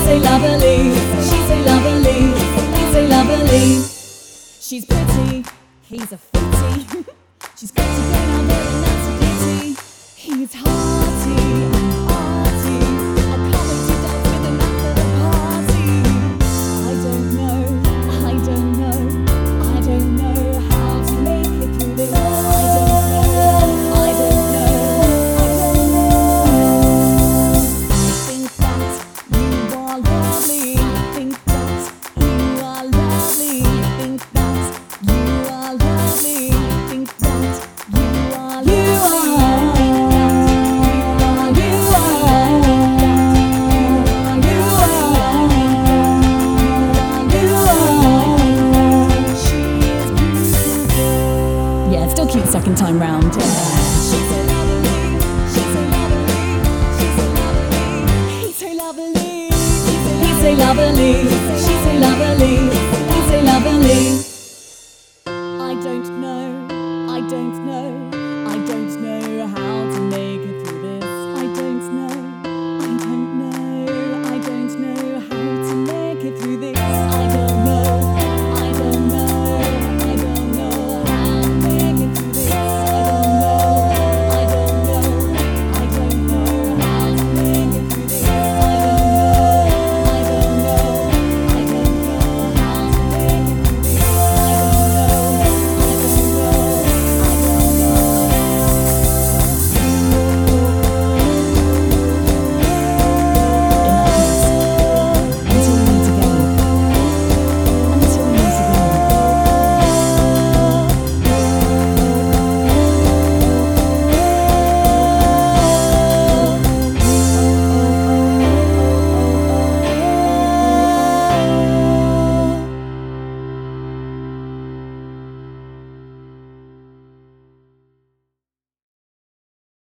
so lovely, she's so lovely, he's so lovely. She's pretty, he's a fitty. She's got to go now, but that's a pity. He's hearty and arty, a coming to dance with him after the party. I don't know, I don't know, I don't know how to make it through this. I don't know, I don't know, I don't know. Think that you are lovely, think that you are lovely, think that you are lovely, think that you are lovely. Yeah, still cute second time round. She's so lovely, she's so lovely, she's so lovely. He's so lovely, he's so lovely, she's so lovely, he's so lovely. I don't know, I don't know.